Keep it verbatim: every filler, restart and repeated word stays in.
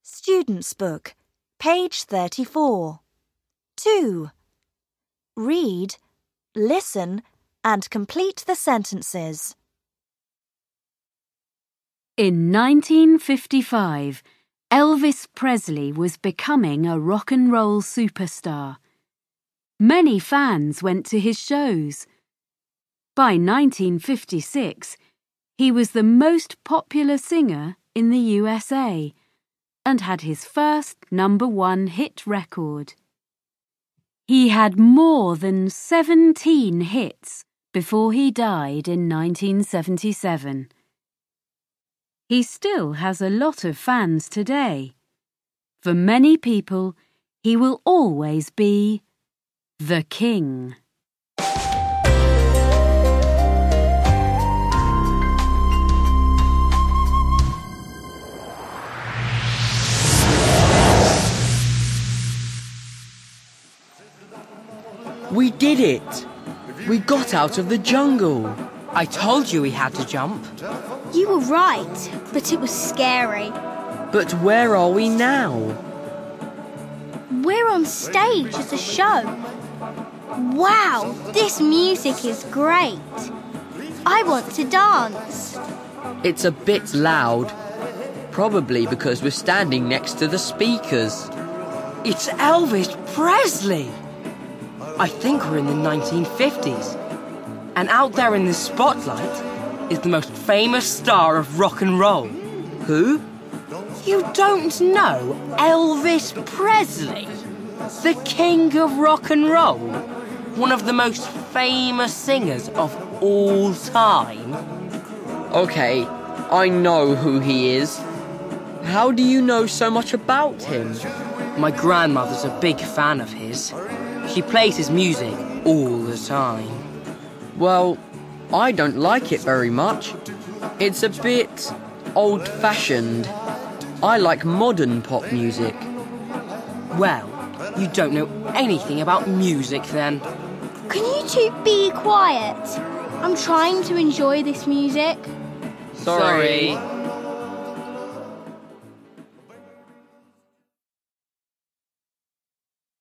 Student's Book, page thirty-four. two. Read, listen, and complete the sentences. In nineteen fifty-five, Elvis Presley was becoming a rock and roll superstar. Many fans went to his shows. By nineteen fifty-six, he was the most popular singer in the U S A and had his first number one hit record. He had more than seventeen hits before he died in nineteen seventy-seven. He still has a lot of fans today. For many people, he will always be the king. We did it! We got out of the jungle. I told you we had to jump. You were right, but it was scary. But where are we now? We're on stage at a show. Wow, this music is great. I want to dance. It's a bit loud. Probably because we're standing next to the speakers. It's Elvis Presley! I think we're in the nineteen fifties. And out there in the spotlight is the most famous star of rock and roll. Who? You don't know Elvis Presley? The king of rock and roll? One of the most famous singers of all time? Okay, I know who he is. How do you know so much about him? My grandmother's a big fan of his. She plays his music all the time. Well, I don't like it very much. It's a bit old-fashioned. I like modern pop music. Well, you don't know anything about music then. Can you two be quiet? I'm trying to enjoy this music. Sorry. Sorry.